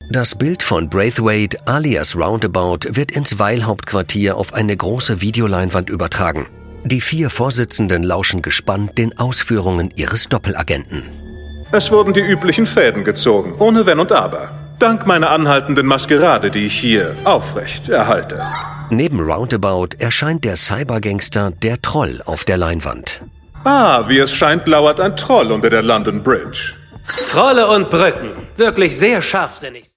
Das Bild von Braithwaite alias Roundabout wird ins Weil-Hauptquartier auf eine große Videoleinwand übertragen. Die 4 Vorsitzenden lauschen gespannt den Ausführungen ihres Doppelagenten. Es wurden die üblichen Fäden gezogen, ohne Wenn und Aber. Dank meiner anhaltenden Maskerade, die ich hier aufrecht erhalte. Neben Roundabout erscheint der Cybergangster der Troll auf der Leinwand. Wie es scheint, lauert ein Troll unter der London Bridge. Trolle und Brücken. Wirklich sehr scharfsinnig.